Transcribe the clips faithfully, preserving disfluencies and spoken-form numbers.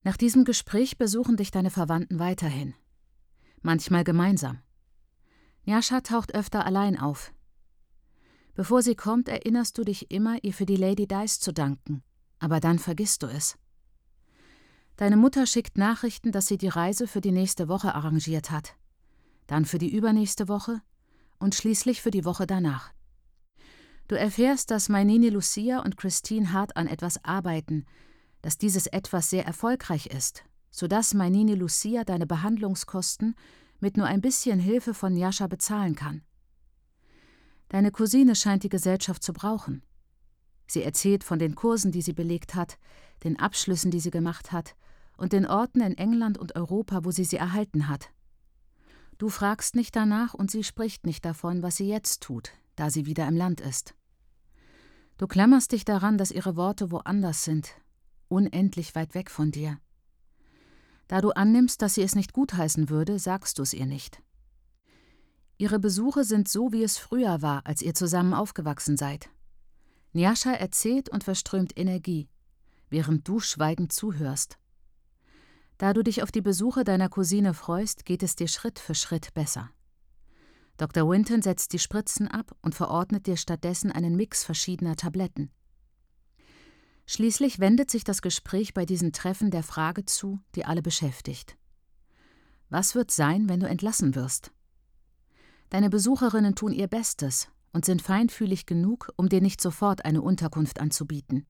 Nach diesem Gespräch besuchen dich deine Verwandten weiterhin. Manchmal gemeinsam. Nyasha taucht öfter allein auf. Bevor sie kommt, erinnerst du dich immer, ihr für die Lady Dice zu danken. Aber dann vergisst du es. Deine Mutter schickt Nachrichten, dass sie die Reise für die nächste Woche arrangiert hat. Dann für die übernächste Woche und schließlich für die Woche danach. Du erfährst, dass Mainini Lucia und Christine hart an etwas arbeiten, dass dieses etwas sehr erfolgreich ist, sodass Mainini Lucia deine Behandlungskosten mit nur ein bisschen Hilfe von Nyasha bezahlen kann. Deine Cousine scheint die Gesellschaft zu brauchen. Sie erzählt von den Kursen, die sie belegt hat, den Abschlüssen, die sie gemacht hat und den Orten in England und Europa, wo sie sie erhalten hat. Du fragst nicht danach und sie spricht nicht davon, was sie jetzt tut, da sie wieder im Land ist. Du klammerst dich daran, dass ihre Worte woanders sind, unendlich weit weg von dir. Da du annimmst, dass sie es nicht gutheißen würde, sagst du es ihr nicht. Ihre Besuche sind so, wie es früher war, als ihr zusammen aufgewachsen seid. Nyasha erzählt und verströmt Energie, während du schweigend zuhörst. Da du dich auf die Besuche deiner Cousine freust, geht es dir Schritt für Schritt besser. Doktor Winton setzt die Spritzen ab und verordnet dir stattdessen einen Mix verschiedener Tabletten. Schließlich wendet sich das Gespräch bei diesen Treffen der Frage zu, die alle beschäftigt. Was wird sein, wenn du entlassen wirst? Deine Besucherinnen tun ihr Bestes und sind feinfühlig genug, um dir nicht sofort eine Unterkunft anzubieten.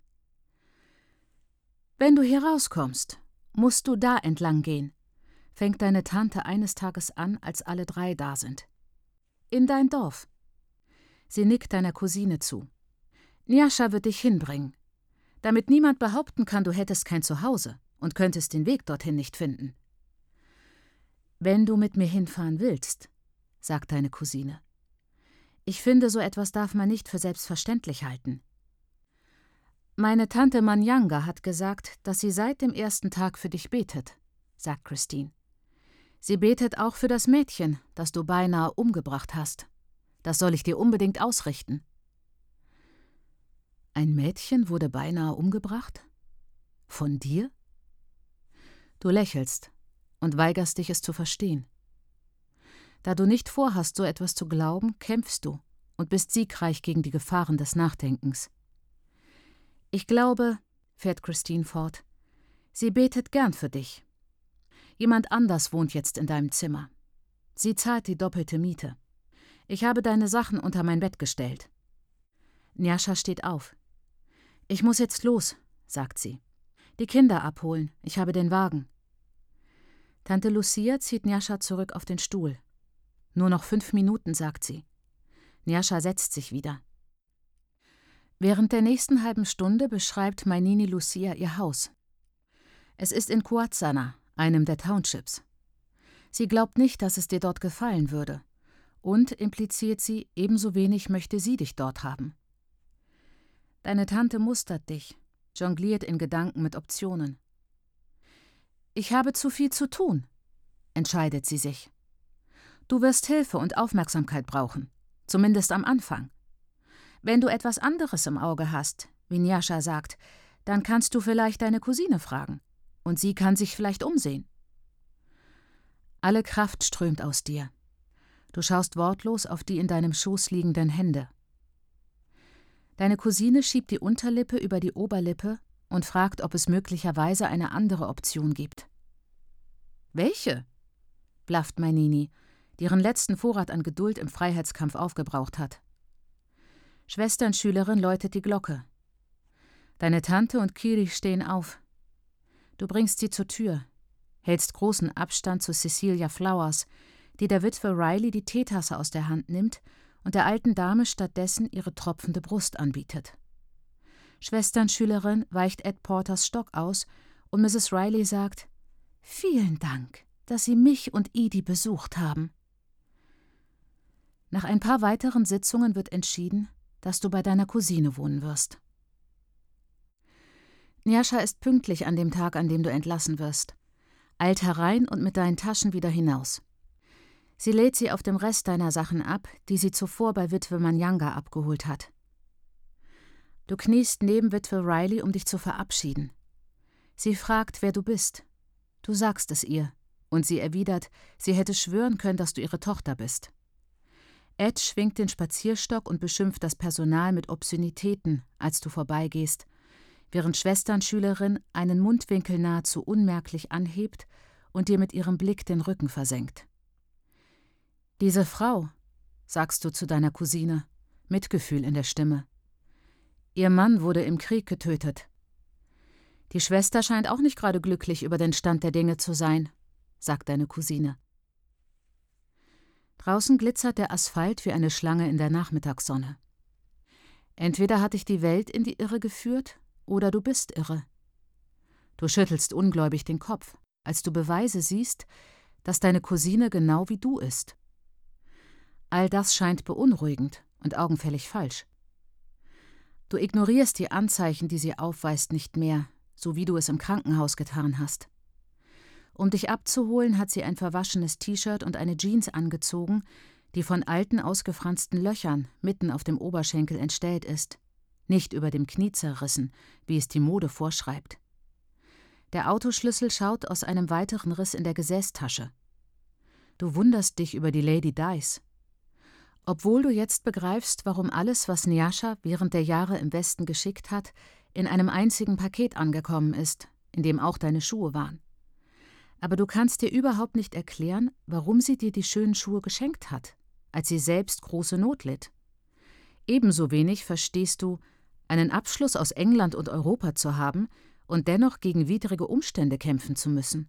Wenn du hier rauskommst, musst du da entlang gehen, fängt deine Tante eines Tages an, als alle drei da sind. In dein Dorf. Sie nickt deiner Cousine zu. Nyasha wird dich hinbringen, damit niemand behaupten kann, du hättest kein Zuhause und könntest den Weg dorthin nicht finden. Wenn du mit mir hinfahren willst, sagt deine Cousine. Ich finde, so etwas darf man nicht für selbstverständlich halten. Meine Tante Manyanga hat gesagt, dass sie seit dem ersten Tag für dich betet, sagt Christine. Sie betet auch für das Mädchen, das du beinahe umgebracht hast. Das soll ich dir unbedingt ausrichten. Ein Mädchen wurde beinahe umgebracht? Von dir? Du lächelst und weigerst dich, es zu verstehen. Da du nicht vorhast, so etwas zu glauben, kämpfst du und bist siegreich gegen die Gefahren des Nachdenkens. Ich glaube, fährt Christine fort, sie betet gern für dich. Jemand anders wohnt jetzt in deinem Zimmer. Sie zahlt die doppelte Miete. Ich habe deine Sachen unter mein Bett gestellt. Nyasha steht auf. Ich muss jetzt los, sagt sie. Die Kinder abholen, ich habe den Wagen. Tante Lucia zieht Nyasha zurück auf den Stuhl. Nur noch fünf Minuten, sagt sie. Nyasha setzt sich wieder. Während der nächsten halben Stunde beschreibt Mainini Lucia ihr Haus. Es ist in Cuazzana, einem der Townships. Sie glaubt nicht, dass es dir dort gefallen würde. Und, impliziert sie, ebenso wenig möchte sie dich dort haben. Deine Tante mustert dich, jongliert in Gedanken mit Optionen. Ich habe zu viel zu tun, entscheidet sie sich. Du wirst Hilfe und Aufmerksamkeit brauchen, zumindest am Anfang. Wenn du etwas anderes im Auge hast, wie Nyasha sagt, dann kannst du vielleicht deine Cousine fragen. Und sie kann sich vielleicht umsehen. Alle Kraft strömt aus dir. Du schaust wortlos auf die in deinem Schoß liegenden Hände. Deine Cousine schiebt die Unterlippe über die Oberlippe und fragt, ob es möglicherweise eine andere Option gibt. Welche? Blafft Mainini, die ihren letzten Vorrat an Geduld im Freiheitskampf aufgebraucht hat. Schwesternschülerin läutet die Glocke. Deine Tante und Kiri stehen auf. Du bringst sie zur Tür, hältst großen Abstand zu Cecilia Flowers, die der Witwe Riley die Teetasse aus der Hand nimmt und der alten Dame stattdessen ihre tropfende Brust anbietet. Schwesternschülerin weicht Ed Porters Stock aus und Misses Riley sagt, »Vielen Dank, dass Sie mich und Edie besucht haben.« Nach ein paar weiteren Sitzungen wird entschieden, dass du bei deiner Cousine wohnen wirst. Nyasha ist pünktlich an dem Tag, an dem du entlassen wirst, eilt herein und mit deinen Taschen wieder hinaus. Sie lädt sie auf dem Rest deiner Sachen ab, die sie zuvor bei Witwe Manyanga abgeholt hat. Du kniest neben Witwe Riley, um dich zu verabschieden. Sie fragt, wer du bist Du sagst es ihr, und sie erwidert, sie hätte schwören können, dass du ihre Tochter bist. Ed schwingt den Spazierstock und beschimpft das Personal mit Obszönitäten, als du vorbeigehst, während Schwesternschülerin einen Mundwinkel nahezu unmerklich anhebt und dir mit ihrem Blick den Rücken versenkt. »Diese Frau«, sagst du zu deiner Cousine, Mitgefühl in der Stimme. »Ihr Mann wurde im Krieg getötet.« »Die Schwester scheint auch nicht gerade glücklich über den Stand der Dinge zu sein«, sagt deine Cousine. Draußen glitzert der Asphalt wie eine Schlange in der Nachmittagssonne. Entweder hat dich die Welt in die Irre geführt, oder du bist irre. Du schüttelst ungläubig den Kopf, als du Beweise siehst, dass deine Cousine genau wie du ist. All das scheint beunruhigend und augenfällig falsch. Du ignorierst die Anzeichen, die sie aufweist, nicht mehr, so wie du es im Krankenhaus getan hast. Um dich abzuholen, hat sie ein verwaschenes T-Shirt und eine Jeans angezogen, die von alten, ausgefransten Löchern mitten auf dem Oberschenkel entstellt ist, nicht über dem Knie zerrissen, wie es die Mode vorschreibt. Der Autoschlüssel schaut aus einem weiteren Riss in der Gesäßtasche. Du wunderst dich über die Lady Dice. Obwohl du jetzt begreifst, warum alles, was Nyasha während der Jahre im Westen geschickt hat, in einem einzigen Paket angekommen ist, in dem auch deine Schuhe waren. Aber du kannst dir überhaupt nicht erklären, warum sie dir die schönen Schuhe geschenkt hat, als sie selbst große Not litt. Ebenso wenig verstehst du, einen Abschluss aus England und Europa zu haben und dennoch gegen widrige Umstände kämpfen zu müssen.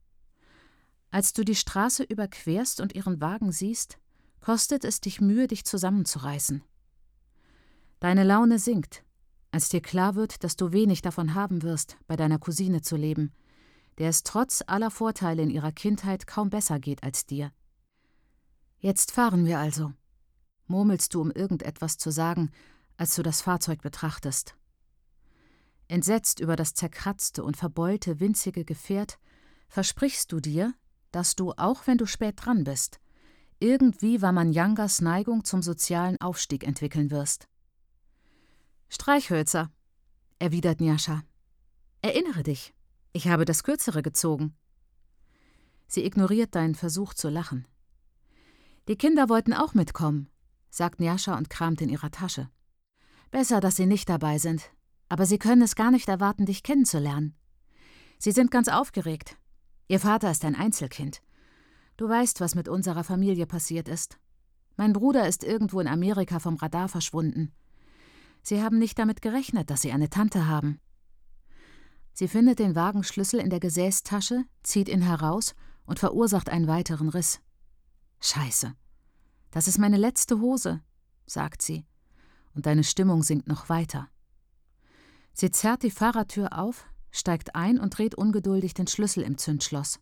Als du die Straße überquerst und ihren Wagen siehst, kostet es dich Mühe, dich zusammenzureißen. Deine Laune sinkt, als dir klar wird, dass du wenig davon haben wirst, bei deiner Cousine zu leben, der es trotz aller Vorteile in ihrer Kindheit kaum besser geht als dir. »Jetzt fahren wir also«, murmelst du, um irgendetwas zu sagen, als du das Fahrzeug betrachtest. Entsetzt über das zerkratzte und verbeulte, winzige Gefährt, versprichst du dir, dass du, auch wenn du spät dran bist, irgendwie Wamanyangas Neigung zum sozialen Aufstieg entwickeln wirst. »Streichhölzer«, erwidert Nyasha. »Erinnere dich, ich habe das Kürzere gezogen.« Sie ignoriert deinen Versuch zu lachen. »Die Kinder wollten auch mitkommen«, sagt Nyasha und kramt in ihrer Tasche. »Besser, dass sie nicht dabei sind, aber sie können es gar nicht erwarten, dich kennenzulernen. Sie sind ganz aufgeregt. Ihr Vater ist ein Einzelkind. Du weißt, was mit unserer Familie passiert ist. Mein Bruder ist irgendwo in Amerika vom Radar verschwunden. Sie haben nicht damit gerechnet, dass sie eine Tante haben.« Sie findet den Wagenschlüssel in der Gesäßtasche, zieht ihn heraus und verursacht einen weiteren Riss. »Scheiße, das ist meine letzte Hose«, sagt sie, und deine Stimmung sinkt noch weiter. Sie zerrt die Fahrertür auf, steigt ein und dreht ungeduldig den Schlüssel im Zündschloss.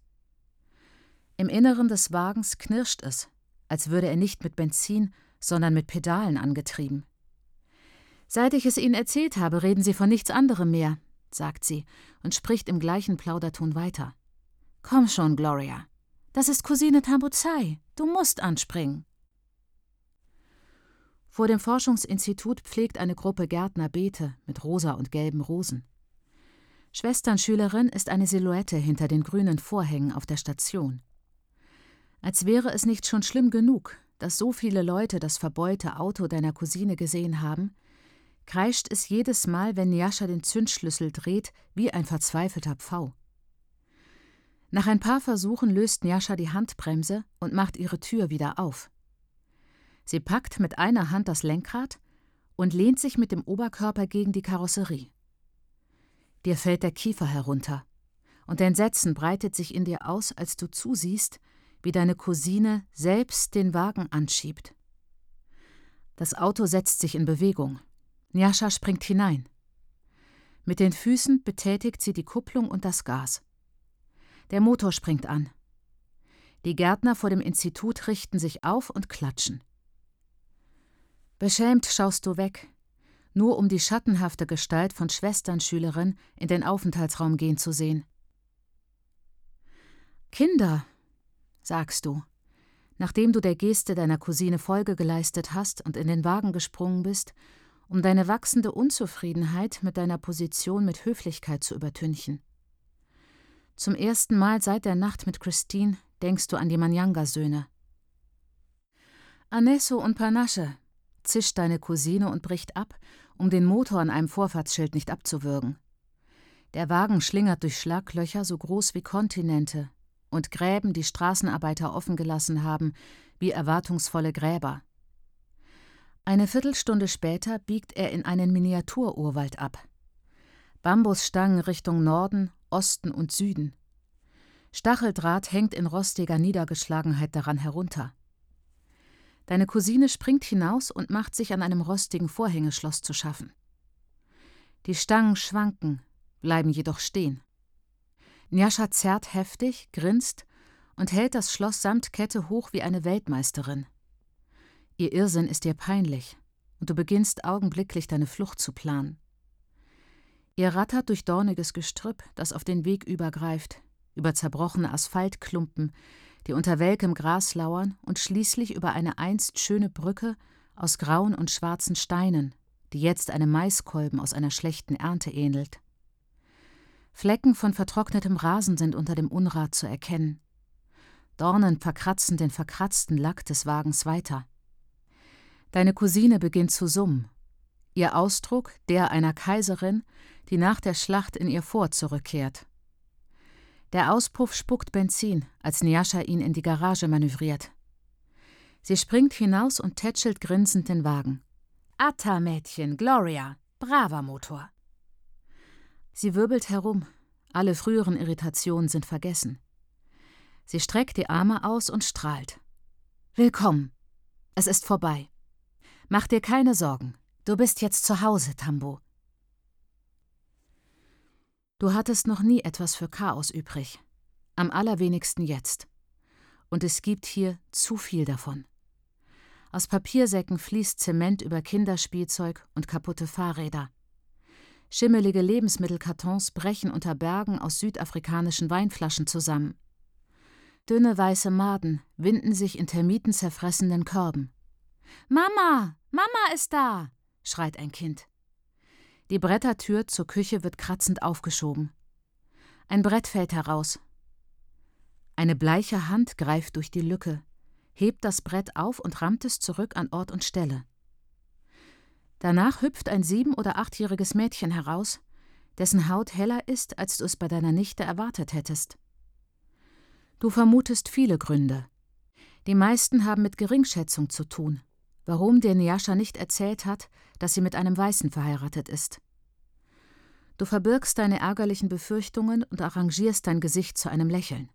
Im Inneren des Wagens knirscht es, als würde er nicht mit Benzin, sondern mit Pedalen angetrieben. »Seit ich es Ihnen erzählt habe, reden Sie von nichts anderem mehr«, sagt sie und spricht im gleichen Plauderton weiter. »Komm schon, Gloria. Das ist Cousine Tambuzai. Du musst anspringen.« Vor dem Forschungsinstitut pflegt eine Gruppe Gärtner Beete mit rosa und gelben Rosen. Schwesternschülerin ist eine Silhouette hinter den grünen Vorhängen auf der Station. Als wäre es nicht schon schlimm genug, dass so viele Leute das verbeulte Auto deiner Cousine gesehen haben, kreischt es jedes Mal, wenn Nyasha den Zündschlüssel dreht, wie ein verzweifelter Pfau. Nach ein paar Versuchen löst Nyasha die Handbremse und macht ihre Tür wieder auf. Sie packt mit einer Hand das Lenkrad und lehnt sich mit dem Oberkörper gegen die Karosserie. Dir fällt der Kiefer herunter, und Entsetzen breitet sich in dir aus, als du zusiehst, wie deine Cousine selbst den Wagen anschiebt. Das Auto setzt sich in Bewegung. Nyasha springt hinein. Mit den Füßen betätigt sie die Kupplung und das Gas. Der Motor springt an. Die Gärtner vor dem Institut richten sich auf und klatschen. Beschämt schaust du weg, nur um die schattenhafte Gestalt von Schwesternschülerin in den Aufenthaltsraum gehen zu sehen. »Kinder«, sagst du, nachdem du der Geste deiner Cousine Folge geleistet hast und in den Wagen gesprungen bist, um deine wachsende Unzufriedenheit mit deiner Position mit Höflichkeit zu übertünchen. Zum ersten Mal seit der Nacht mit Christine denkst du an die Manyanga-Söhne. Anesso und Panasche, zischt deine Cousine und bricht ab, um den Motor an einem Vorfahrtsschild nicht abzuwürgen. Der Wagen schlingert durch Schlaglöcher so groß wie Kontinente und Gräben, die Straßenarbeiter offen gelassen haben, wie erwartungsvolle Gräber. Eine Viertelstunde später biegt er in einen Miniatururwald ab. Bambusstangen Richtung Norden, Osten und Süden. Stacheldraht hängt in rostiger Niedergeschlagenheit daran herunter. Deine Cousine springt hinaus und macht sich an einem rostigen Vorhängeschloss zu schaffen. Die Stangen schwanken, bleiben jedoch stehen. Njascha zerrt heftig, grinst und hält das Schloss samt Kette hoch wie eine Weltmeisterin. Ihr Irrsinn ist ihr peinlich und du beginnst augenblicklich deine Flucht zu planen. Ihr rattert durch dorniges Gestrüpp, das auf den Weg übergreift, über zerbrochene Asphaltklumpen, die unter welkem Gras lauern, und schließlich über eine einst schöne Brücke aus grauen und schwarzen Steinen, die jetzt einem Maiskolben aus einer schlechten Ernte ähnelt. Flecken von vertrocknetem Rasen sind unter dem Unrat zu erkennen. Dornen verkratzen den verkratzten Lack des Wagens weiter. Deine Cousine beginnt zu summen. Ihr Ausdruck der einer Kaiserin, die nach der Schlacht in ihr Fort zurückkehrt. Der Auspuff spuckt Benzin, als Njascha ihn in die Garage manövriert. Sie springt hinaus und tätschelt grinsend den Wagen. »Atta, Mädchen, Gloria, braver Motor!« Sie wirbelt herum, alle früheren Irritationen sind vergessen. Sie streckt die Arme aus und strahlt. »Willkommen, es ist vorbei. Mach dir keine Sorgen, du bist jetzt zu Hause, Tambo.« Du hattest noch nie etwas für Chaos übrig, am allerwenigsten jetzt. Und es gibt hier zu viel davon. Aus Papiersäcken fließt Zement über Kinderspielzeug und kaputte Fahrräder. Schimmelige Lebensmittelkartons brechen unter Bergen aus südafrikanischen Weinflaschen zusammen. Dünne weiße Maden winden sich in termitenzerfressenden Körben. »Mama, Mama ist da!« schreit ein Kind. Die Brettertür zur Küche wird kratzend aufgeschoben. Ein Brett fällt heraus. Eine bleiche Hand greift durch die Lücke, hebt das Brett auf und rammt es zurück an Ort und Stelle. Danach hüpft ein sieben- oder achtjähriges Mädchen heraus, dessen Haut heller ist, als du es bei deiner Nichte erwartet hättest. Du vermutest viele Gründe. Die meisten haben mit Geringschätzung zu tun, warum dir Njascha nicht erzählt hat, dass sie mit einem Weißen verheiratet ist. Du verbirgst deine ärgerlichen Befürchtungen und arrangierst dein Gesicht zu einem Lächeln.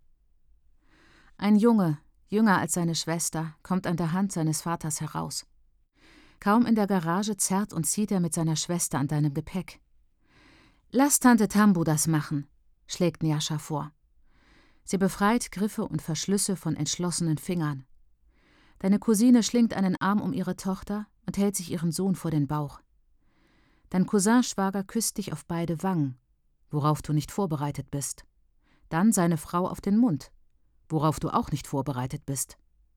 Ein Junge, jünger als seine Schwester, kommt an der Hand seines Vaters heraus. Kaum in der Garage zerrt und zieht er mit seiner Schwester an deinem Gepäck. »Lass Tante Tambo das machen«, schlägt Njascha vor. Sie befreit Griffe und Verschlüsse von entschlossenen Fingern. Deine Cousine schlingt einen Arm um ihre Tochter und hält sich ihren Sohn vor den Bauch. Dein Cousin-Schwager küsst dich auf beide Wangen, worauf du nicht vorbereitet bist. Dann seine Frau auf den Mund, worauf du auch nicht vorbereitet bist.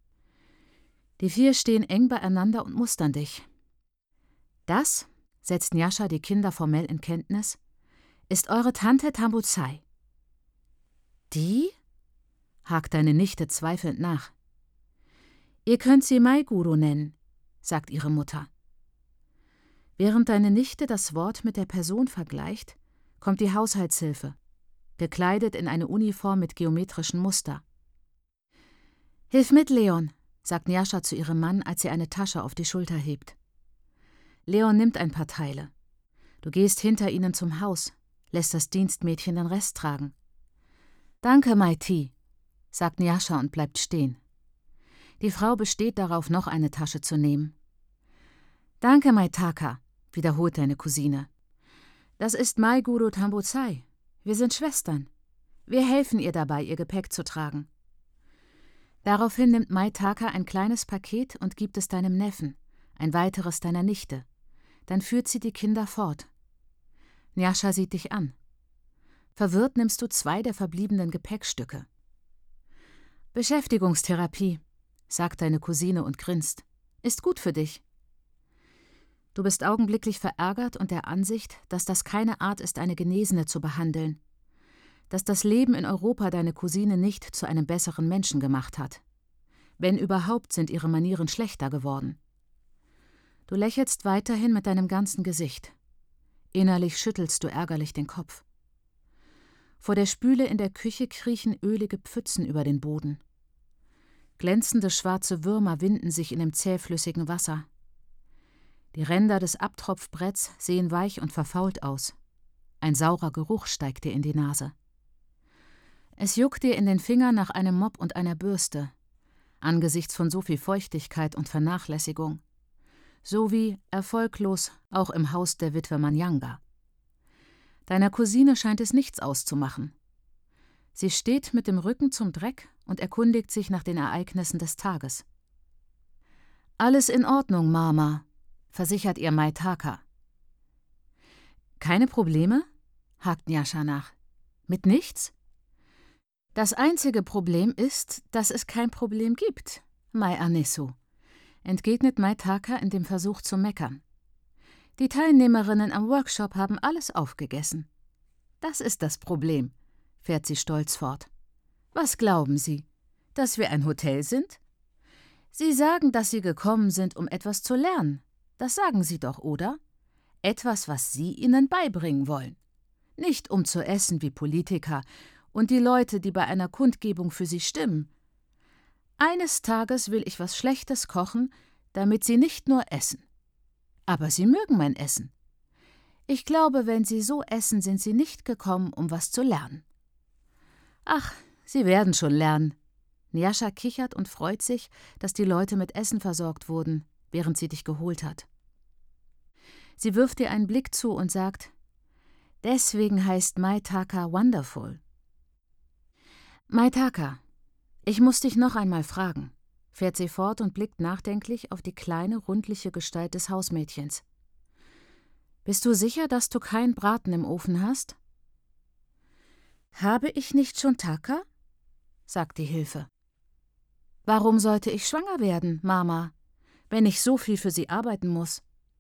Die vier stehen eng beieinander und mustern dich. »Das«, setzt Njascha die Kinder formell in Kenntnis, »ist eure Tante Tambuzai.« »Die?«, hakt deine Nichte zweifelnd nach. »Ihr könnt sie Maiguru nennen«, sagt ihre Mutter. Während deine Nichte das Wort mit der Person vergleicht, kommt die Haushaltshilfe, gekleidet in eine Uniform mit geometrischen Muster. »Hilf mit, Leon«, sagt Njascha zu ihrem Mann, als sie eine Tasche auf die Schulter hebt. Leon nimmt ein paar Teile. Du gehst hinter ihnen zum Haus, lässt das Dienstmädchen den Rest tragen. »Danke, Maiti«, sagt Njascha und bleibt stehen. Die Frau besteht darauf, noch eine Tasche zu nehmen. »Danke, Maitaka«, wiederholt deine Cousine. »Das ist Maiguru Tambuzai. Wir sind Schwestern. Wir helfen ihr dabei, ihr Gepäck zu tragen.« Daraufhin nimmt Maitaka ein kleines Paket und gibt es deinem Neffen, ein weiteres deiner Nichte. Dann führt sie die Kinder fort. Njascha sieht dich an. Verwirrt nimmst du zwei der verbliebenen Gepäckstücke. »Beschäftigungstherapie«, sagt deine Cousine und grinst. »Ist gut für dich.« Du bist augenblicklich verärgert und der Ansicht, dass das keine Art ist, eine Genesene zu behandeln. dass das Leben in Europa deine Cousine nicht zu einem besseren Menschen gemacht hat. Wenn überhaupt, sind ihre Manieren schlechter geworden. Du lächelst weiterhin mit deinem ganzen Gesicht. Innerlich schüttelst du ärgerlich den Kopf. Vor der Spüle in der Küche kriechen ölige Pfützen über den Boden. Glänzende schwarze Würmer winden sich in dem zähflüssigen Wasser. Die Ränder des Abtropfbretts sehen weich und verfault aus. Ein saurer Geruch steigt dir in die Nase. Es juckt dir in den Fingern nach einem Mopp und einer Bürste, angesichts von so viel Feuchtigkeit und Vernachlässigung. So wie, erfolglos, auch im Haus der Witwe Manyanga. Deiner Cousine scheint es nichts auszumachen. Sie steht mit dem Rücken zum Dreck und erkundigt sich nach den Ereignissen des Tages. »Alles in Ordnung, Mama«, versichert ihr Maitaka. »Keine Probleme?« hakt Nyasha nach. »Mit nichts?« »Das einzige Problem ist, dass es kein Problem gibt, Mai Anesu«, entgegnet Maitaka in dem Versuch zu meckern. »Die Teilnehmerinnen am Workshop haben alles aufgegessen. Das ist das Problem«, fährt sie stolz fort. »Was glauben Sie, dass wir ein Hotel sind? Sie sagen, dass Sie gekommen sind, um etwas zu lernen. Das sagen Sie doch, oder? Etwas, was Sie ihnen beibringen wollen. Nicht um zu essen wie Politiker und die Leute, die bei einer Kundgebung für Sie stimmen. Eines Tages will ich was Schlechtes kochen, damit Sie nicht nur essen. Aber Sie mögen mein Essen. Ich glaube, wenn Sie so essen, sind Sie nicht gekommen, um was zu lernen.« »Ach, Sie werden schon lernen.« Nyasha kichert und freut sich, dass die Leute mit Essen versorgt wurden, während sie dich geholt hat. Sie wirft dir einen Blick zu und sagt, »Deswegen heißt Maitaka Wonderful.« »Maitaka, ich muss dich noch einmal fragen«, fährt sie fort und blickt nachdenklich auf die kleine, rundliche Gestalt des Hausmädchens. »Bist du sicher, dass du keinen Braten im Ofen hast?« »Habe ich nicht schon Taka?«, sagt die Hilfe. »Warum sollte ich schwanger werden, Mama, wenn ich so viel für sie arbeiten muss?«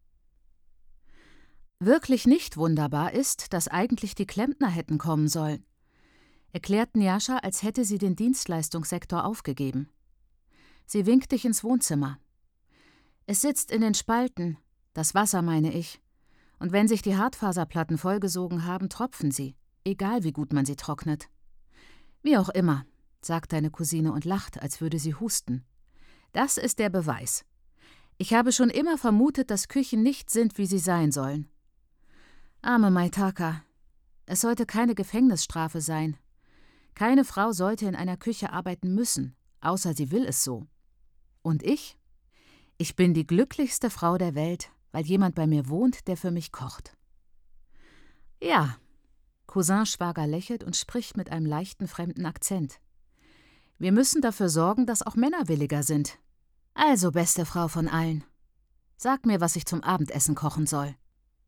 »Wirklich nicht wunderbar ist, dass eigentlich die Klempner hätten kommen sollen«, erklärt Nyasha, als hätte sie den Dienstleistungssektor aufgegeben. Sie winkt dich ins Wohnzimmer. »Es sitzt in den Spalten, das Wasser meine ich, und wenn sich die Hartfaserplatten vollgesogen haben, tropfen sie, egal wie gut man sie trocknet.« »Wie auch immer«, sagt deine Cousine und lacht, als würde sie husten. »Das ist der Beweis. Ich habe schon immer vermutet, dass Küchen nicht sind, wie sie sein sollen.« »Arme Maitaka, es sollte keine Gefängnisstrafe sein. Keine Frau sollte in einer Küche arbeiten müssen, außer sie will es so. Und ich? Ich bin die glücklichste Frau der Welt, weil jemand bei mir wohnt, der für mich kocht.« »Ja«, Cousin-Schwager lächelt und spricht mit einem leichten fremden Akzent. »Wir müssen dafür sorgen, dass auch Männer williger sind. Also, beste Frau von allen, sag mir, was ich zum Abendessen kochen soll.«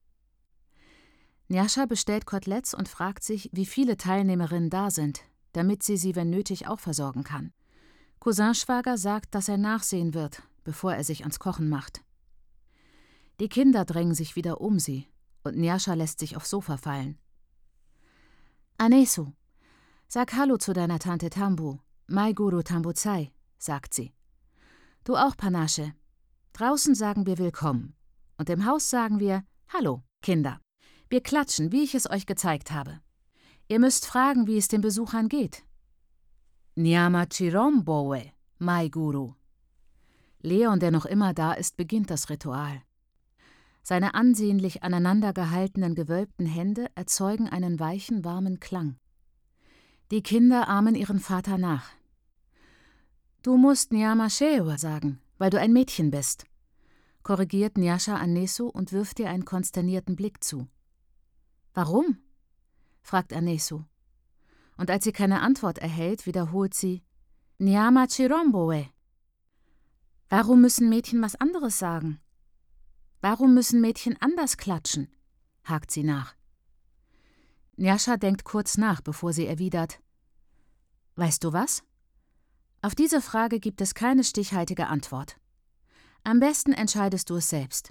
Nyasha bestellt Koteletts und fragt sich, wie viele Teilnehmerinnen da sind, damit sie sie, wenn nötig, auch versorgen kann. Cousin-Schwager sagt, dass er nachsehen wird, bevor er sich ans Kochen macht. Die Kinder drängen sich wieder um sie und Nyasha lässt sich aufs Sofa fallen. »Anesu, sag Hallo zu deiner Tante Tambu, Mai Guru Tambuzai«, sagt sie. »Du auch, Panasche. Draußen sagen wir Willkommen und im Haus sagen wir Hallo, Kinder. Wir klatschen, wie ich es euch gezeigt habe. Ihr müsst fragen, wie es den Besuchern geht.« »Nyama Chirombowe, Mai Guru.« Leon, der noch immer da ist, beginnt das Ritual. Seine ansehnlich aneinandergehaltenen, gewölbten Hände erzeugen einen weichen, warmen Klang. Die Kinder ahmen ihren Vater nach. »Du musst Nyama Shewa sagen, weil du ein Mädchen bist«, korrigiert Nyasha Anesu und wirft ihr einen konsternierten Blick zu. »Warum?«, fragt Anesu. Und als sie keine Antwort erhält, wiederholt sie »Nyama Chirombowe«. »Warum müssen Mädchen was anderes sagen? Warum müssen Mädchen anders klatschen?«, hakt sie nach. Nyasha denkt kurz nach, bevor sie erwidert, »Weißt du was? Auf diese Frage gibt es keine stichhaltige Antwort. Am besten entscheidest du es selbst.«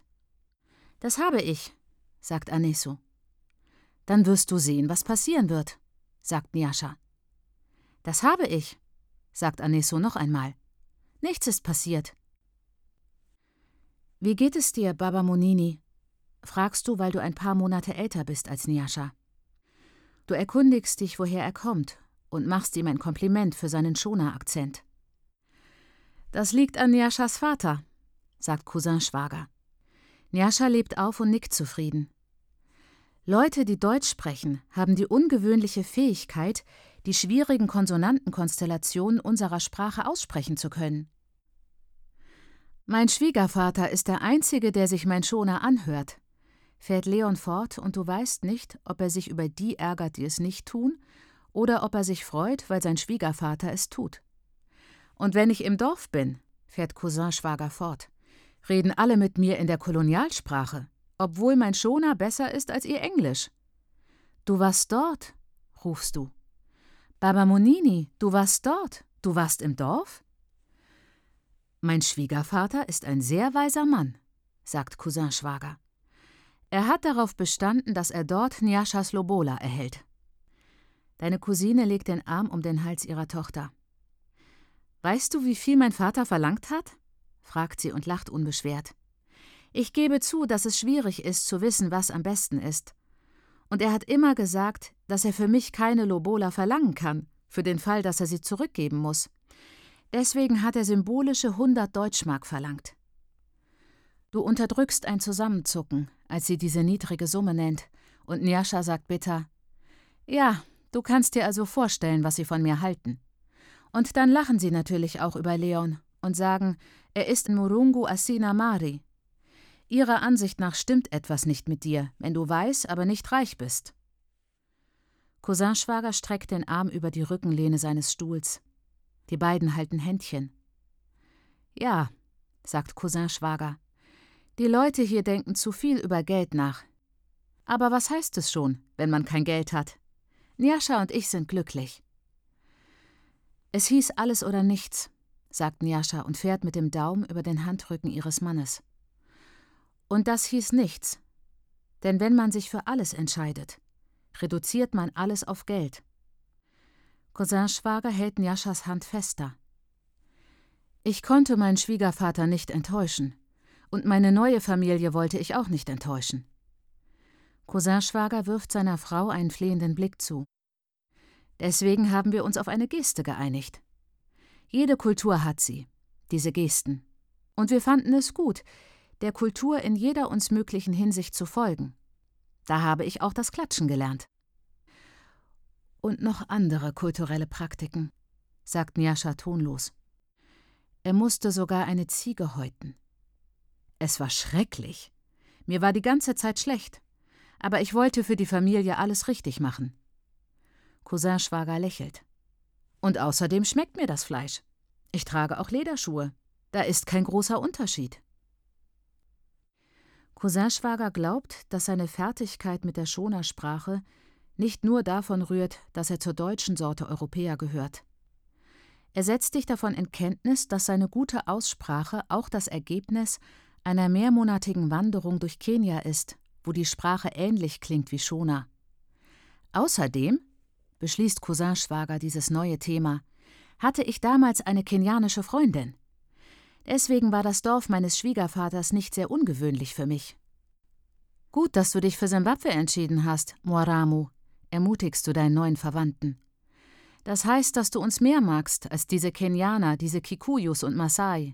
»Das habe ich«, sagt Anesu. »Dann wirst du sehen, was passieren wird«, sagt Nyasha. »Das habe ich«, sagt Aneso noch einmal. »Nichts ist passiert.« »Wie geht es dir, Baba Monini?« fragst du, weil du ein paar Monate älter bist als Nyasha. Du erkundigst dich, woher er kommt, und machst ihm ein Kompliment für seinen Shona-Akzent. »Das liegt an Nyashas Vater«, sagt Cousin-Schwager. Nyasha lebt auf und nickt zufrieden. Leute, die Deutsch sprechen, haben die ungewöhnliche Fähigkeit, die schwierigen Konsonantenkonstellationen unserer Sprache aussprechen zu können. »Mein Schwiegervater ist der Einzige, der sich mein Shona anhört«, fährt Leon fort, und du weißt nicht, ob er sich über die ärgert, die es nicht tun, oder ob er sich freut, weil sein Schwiegervater es tut. »Und wenn ich im Dorf bin«, fährt Cousin-Schwager fort, »reden alle mit mir in der Kolonialsprache, obwohl mein Shona besser ist als ihr Englisch. »Du warst dort«, rufst du. »Baba Monini, du warst dort, du warst im Dorf?« »Mein Schwiegervater ist ein sehr weiser Mann«, sagt Cousin-Schwager. »Er hat darauf bestanden, dass er dort Nyashas Lobola erhält.« Deine Cousine legt den Arm um den Hals ihrer Tochter. »Weißt du, wie viel mein Vater verlangt hat?« fragt sie und lacht unbeschwert. »Ich gebe zu, dass es schwierig ist, zu wissen, was am besten ist. Und er hat immer gesagt, dass er für mich keine Lobola verlangen kann, für den Fall, dass er sie zurückgeben muss. Deswegen hat er symbolische hundert Deutschmark verlangt.« Du unterdrückst ein Zusammenzucken, als sie diese niedrige Summe nennt, und Nyasha sagt bitter: »Ja, du kannst dir also vorstellen, was sie von mir halten.« Und dann lachen sie natürlich auch über Leon und sagen, er ist in Murungu Asina Mari. Ihrer Ansicht nach stimmt etwas nicht mit dir, wenn du weiß, aber nicht reich bist. Cousin-Schwager streckt den Arm über die Rückenlehne seines Stuhls. Die beiden halten Händchen. »Ja«, sagt Cousin-Schwager, »die Leute hier denken zu viel über Geld nach. Aber was heißt es schon, wenn man kein Geld hat? Nyasha und ich sind glücklich.« »Es hieß alles oder nichts«, sagt Nyasha und fährt mit dem Daumen über den Handrücken ihres Mannes. »Und das hieß nichts. Denn wenn man sich für alles entscheidet, reduziert man alles auf Geld.« Cousin-Schwager hält Nyashas Hand fester. »Ich konnte meinen Schwiegervater nicht enttäuschen. Und meine neue Familie wollte ich auch nicht enttäuschen.« Cousin-Schwager wirft seiner Frau einen flehenden Blick zu. »Deswegen haben wir uns auf eine Geste geeinigt. Jede Kultur hat sie, diese Gesten. Und wir fanden es gut, der Kultur in jeder uns möglichen Hinsicht zu folgen. Da habe ich auch das Klatschen gelernt.« »Und noch andere kulturelle Praktiken«, sagt Nyasha tonlos. »Er musste sogar eine Ziege häuten. Es war schrecklich. Mir war die ganze Zeit schlecht. Aber ich wollte für die Familie alles richtig machen.« Cousin-Schwager lächelt. »Und außerdem schmeckt mir das Fleisch. Ich trage auch Lederschuhe. Da ist kein großer Unterschied.« Cousin-Schwager glaubt, dass seine Fertigkeit mit der Shona-Sprache nicht nur davon rührt, dass er zur deutschen Sorte Europäer gehört. Er setzt dich davon in Kenntnis, dass seine gute Aussprache auch das Ergebnis einer mehrmonatigen Wanderung durch Kenia ist, wo die Sprache ähnlich klingt wie Shona. Außerdem, beschließt Cousin-Schwager dieses neue Thema, hatte ich damals eine kenianische Freundin. Deswegen war das Dorf meines Schwiegervaters nicht sehr ungewöhnlich für mich. »Gut, dass du dich für Simbabwe entschieden hast, Mwaramu«, ermutigst du deinen neuen Verwandten. »Das heißt, dass du uns mehr magst als diese Kenianer, diese Kikuyus und Maasai.«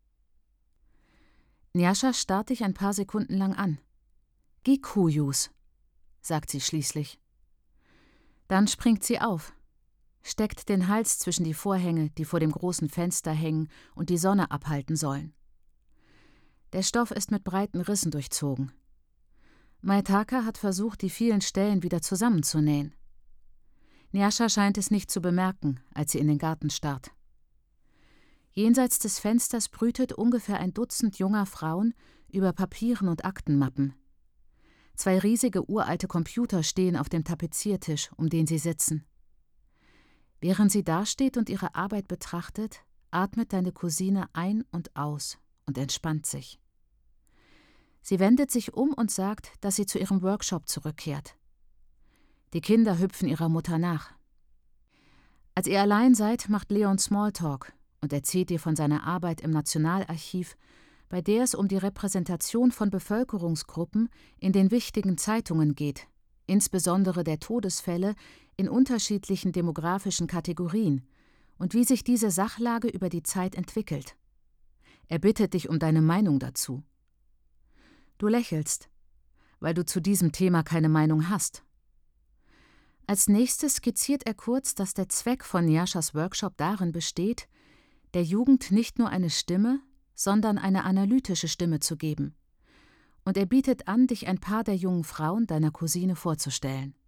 Nyasha starrt dich ein paar Sekunden lang an. »Gikuyus«, sagt sie schließlich. Dann springt sie auf, steckt den Hals zwischen die Vorhänge, die vor dem großen Fenster hängen und die Sonne abhalten sollen. Der Stoff ist mit breiten Rissen durchzogen. Maitaka hat versucht, die vielen Stellen wieder zusammenzunähen. Nyasha scheint es nicht zu bemerken, als sie in den Garten starrt. Jenseits des Fensters brütet ungefähr ein Dutzend junger Frauen über Papieren und Aktenmappen. Zwei riesige uralte Computer stehen auf dem Tapeziertisch, um den sie sitzen. Während sie dasteht und ihre Arbeit betrachtet, atmet deine Cousine ein und aus und entspannt sich. Sie wendet sich um und sagt, dass sie zu ihrem Workshop zurückkehrt. Die Kinder hüpfen ihrer Mutter nach. Als ihr allein seid, macht Leon Smalltalk und erzählt dir von seiner Arbeit im Nationalarchiv, bei der es um die Repräsentation von Bevölkerungsgruppen in den wichtigen Zeitungen geht, insbesondere der Todesfälle in unterschiedlichen demografischen Kategorien und wie sich diese Sachlage über die Zeit entwickelt. Er bittet dich um deine Meinung dazu. Du lächelst, weil du zu diesem Thema keine Meinung hast. Als nächstes skizziert er kurz, dass der Zweck von Njaschas Workshop darin besteht, der Jugend nicht nur eine Stimme, sondern eine analytische Stimme zu geben. Und er bietet an, dich ein paar der jungen Frauen deiner Cousine vorzustellen.